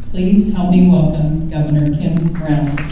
Please help me welcome Governor Kim Reynolds.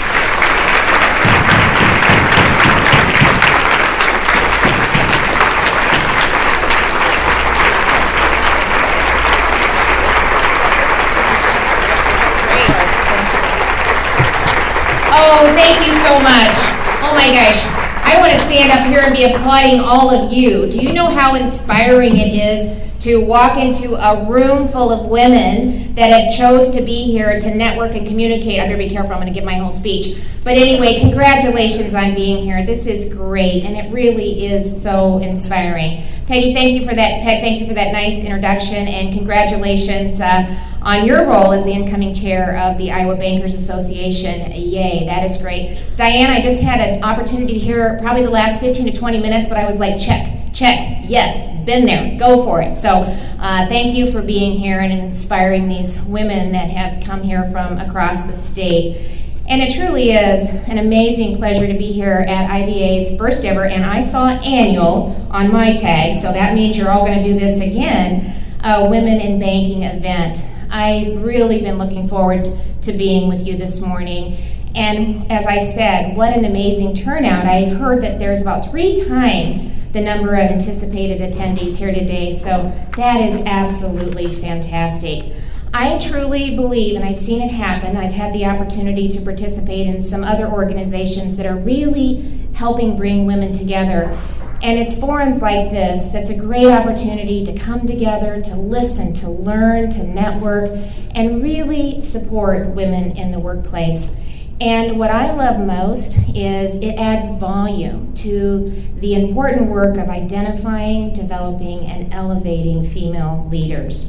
Oh, thank you so much. Oh my gosh. I want to stand up here and be applauding all of you. Do you know how inspiring it is to walk into a room full of women that have chose to be here to network and communicate? I better be careful, I'm going to give my whole speech. But anyway, congratulations on being here. This is great, and it really is so inspiring. Peggy, thank you for that. Peg, thank you for that nice introduction, and congratulations on your role as the incoming chair of the Iowa Bankers Association. Yay, that is great. Diane, I just had an opportunity to hear probably the last 15 to 20 minutes, but I was like, check, yes, been there, go for it. So thank you for being here and inspiring these women that have come here from across the state. And it truly is an amazing pleasure to be here at IBA's first ever, and I saw annual on my tag, so that means you're all going to do this again, Women in Banking event. I've really been looking forward to being with you this morning. And as I said, what an amazing turnout. I heard that there's about 3 times the number of anticipated attendees here today, so that is absolutely fantastic. I truly believe, and I've seen it happen, I've had the opportunity to participate in some other organizations that are really helping bring women together. And it's forums like this that's a great opportunity to come together, to listen, to learn, to network, and really support women in the workplace. And what I love most is it adds volume to the important work of identifying, developing, and elevating female leaders.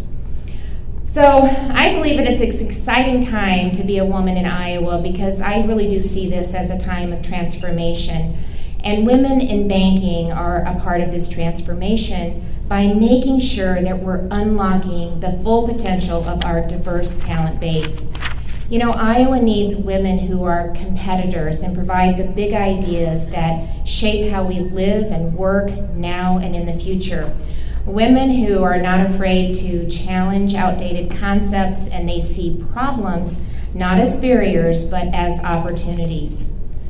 So I believe that it's an exciting time to be a woman in Iowa because I really do see this as a time of transformation. And women in banking are a part of this transformation by making sure that we're unlocking the full potential of our diverse talent base. You know, Iowa needs women who are competitors and provide the big ideas that shape how we live and work now and in the future. Women who are not afraid to challenge outdated concepts, and they see problems not as barriers but as opportunities.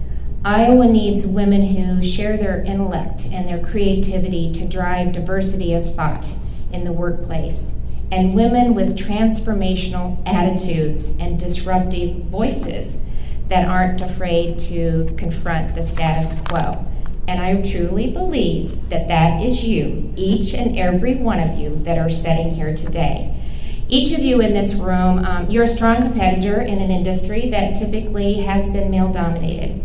Iowa needs women who share their intellect and their creativity to drive diversity of thought in the workplace, and women with transformational attitudes and disruptive voices that aren't afraid to confront the status quo. And I truly believe that that is you, each and every one of you that are sitting here today. Each of you in this room, you're a strong competitor in an industry that typically has been male-dominated.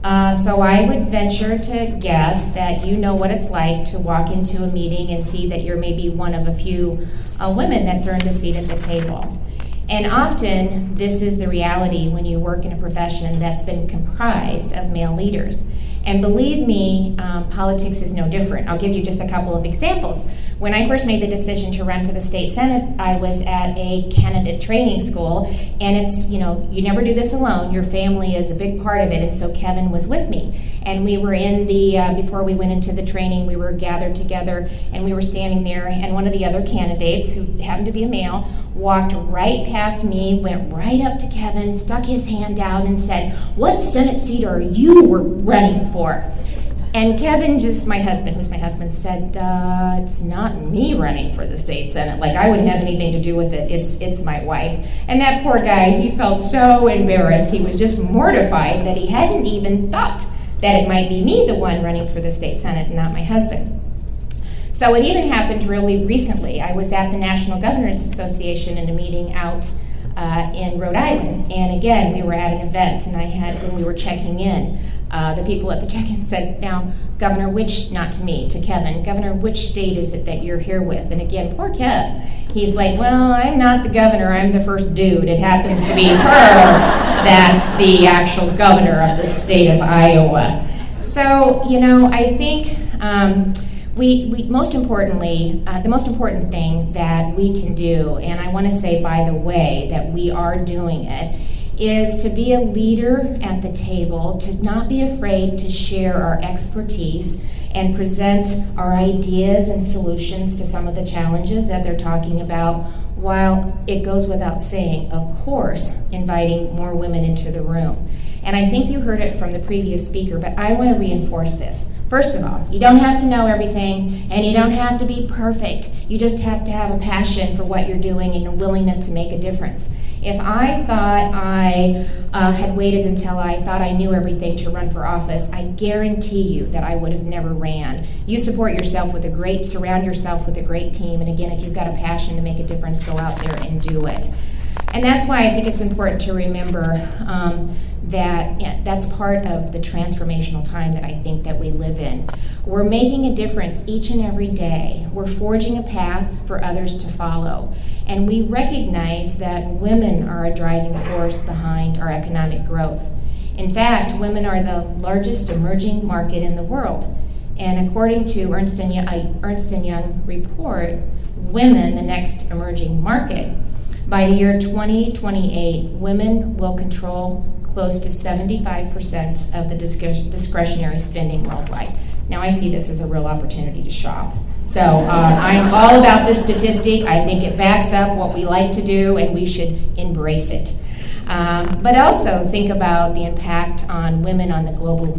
So I would venture to guess that you know what it's like to walk into a meeting and see that you're maybe one of a few women that's earned a seat at the table. And often, this is the reality when you work in a profession that's been comprised of male leaders. And believe me, politics is no different. I'll give you just a couple of examples. When I first made the decision to run for the state senate, I was at a candidate training school, and it's, you know, you never do this alone. Your family is a big part of it, and so Kevin was with me. And we were in the, before we went into the training, we were gathered together, and we were standing there, and one of the other candidates, who happened to be a male, walked right past me, went right up to Kevin, stuck his hand out, and said, "What Senate seat are you running for?" And Kevin, just my husband, who's my husband, said, "It's not me running for the state senate. Like, I wouldn't have anything to do with it. It's my wife." And that poor guy, he felt so embarrassed. He was just mortified that he hadn't even thought that it might be me, the one running for the state senate, and not my husband. So it even happened really recently. I was at the National Governors Association in a meeting out in Rhode Island. And again, we were at an event, and when we were checking in, the people at the check-in said, "Now, Governor, not to me, to Kevin, Governor, which state is it that you're here with?" And again, poor Kev, he's like, "Well, I'm not the governor, I'm the first dude. It happens to be her that's the actual governor of the state of Iowa." So, you know, I think we most importantly, the most important thing that we can do, and I want to say, by the way, that we are doing it, is to be a leader at the table, to not be afraid to share our expertise and present our ideas and solutions to some of the challenges that they're talking about while it goes without saying, of course, inviting more women into the room. And I think you heard it from the previous speaker, but I want to reinforce this. First of all, you don't have to know everything, and you don't have to be perfect. You just have to have a passion for what you're doing and a willingness to make a difference. If I thought I had waited until I thought I knew everything to run for office, I guarantee you that I would have never ran. You surround yourself with a great team, and again, if you've got a passion to make a difference, go out there and do it. And that's why I think it's important to remember that's part of the transformational time that I think that we live in. We're making a difference each and every day. We're forging a path for others to follow. And we recognize that women are a driving force behind our economic growth. In fact, women are the largest emerging market in the world. And according to Ernst & Young report, women, the next emerging market, by the year 2028, women will control close to 75% of the discretionary spending worldwide. Now, I see this as a real opportunity to shop. So I'm all about this statistic. I think it backs up what we like to do, and we should embrace it. But also think about the impact on women on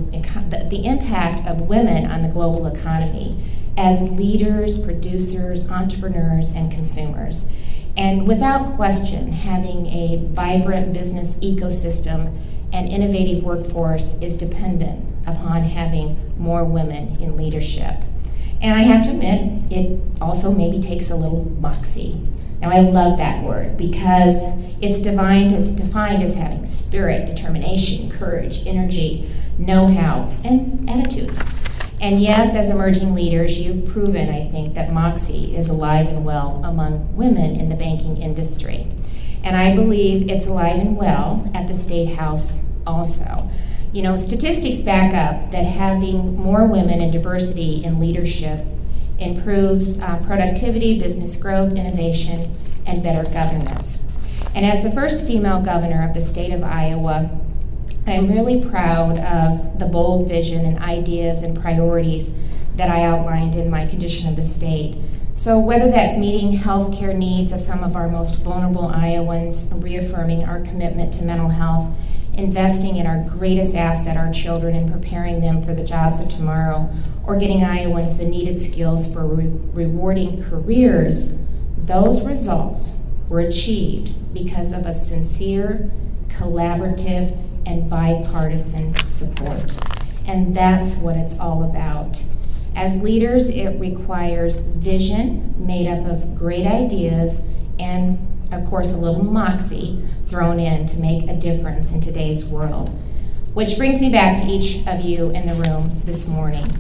the impact of women on the global economy as leaders, producers, entrepreneurs, and consumers. And without question, having a vibrant business ecosystem and innovative workforce is dependent upon having more women in leadership. And I have to admit, it also maybe takes a little moxie. Now, I love that word because it's defined as having spirit, determination, courage, energy, know-how, and attitude. And yes, as emerging leaders, you've proven, I think, that moxie is alive and well among women in the banking industry. And I believe it's alive and well at the State House also. You know, statistics back up that having more women and diversity in leadership improves productivity, business growth, innovation, and better governance. And as the first female governor of the state of Iowa, I'm really proud of the bold vision and ideas and priorities that I outlined in my condition of the state. So whether that's meeting healthcare needs of some of our most vulnerable Iowans, reaffirming our commitment to mental health, investing in our greatest asset, our children, and preparing them for the jobs of tomorrow, or getting Iowans the needed skills for rewarding careers, those results were achieved because of a sincere, collaborative, and bipartisan support. And that's what it's all about. As leaders, it requires vision made up of great ideas and, of course, a little moxie thrown in to make a difference in today's world. Which brings me back to each of you in the room this morning.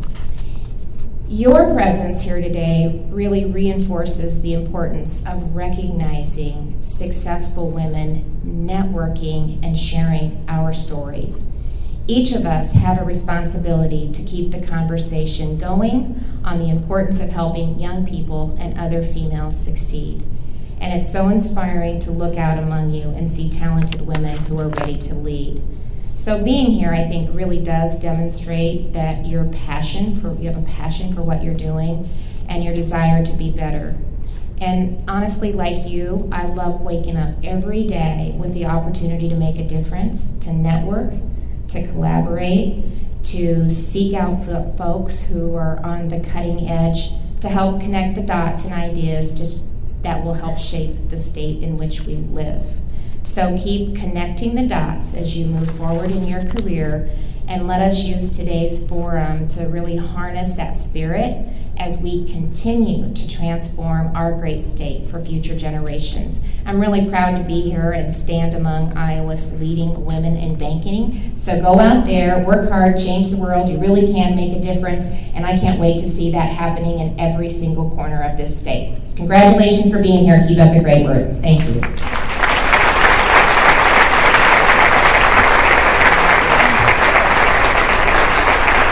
Your presence here today really reinforces the importance of recognizing successful women, networking, and sharing our stories. Each of us have a responsibility to keep the conversation going on the importance of helping young people and other females succeed. And it's so inspiring to look out among you and see talented women who are ready to lead. So being here, I think, really does demonstrate that you have a passion for what you're doing and your desire to be better. And honestly, like you, I love waking up every day with the opportunity to make a difference, to network, to collaborate, to seek out folks who are on the cutting edge, to help connect the dots and ideas that will help shape the state in which we live. So keep connecting the dots as you move forward in your career, and let us use today's forum to really harness that spirit as we continue to transform our great state for future generations. I'm really proud to be here and stand among Iowa's leading women in banking. So go out there, work hard, change the world. You really can make a difference, and I can't wait to see that happening in every single corner of this state. Congratulations for being here. Keep up the great work. Thank you.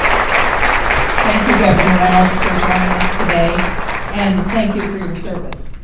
Thank you, Governor Reynolds, for joining us today, and thank you for your service.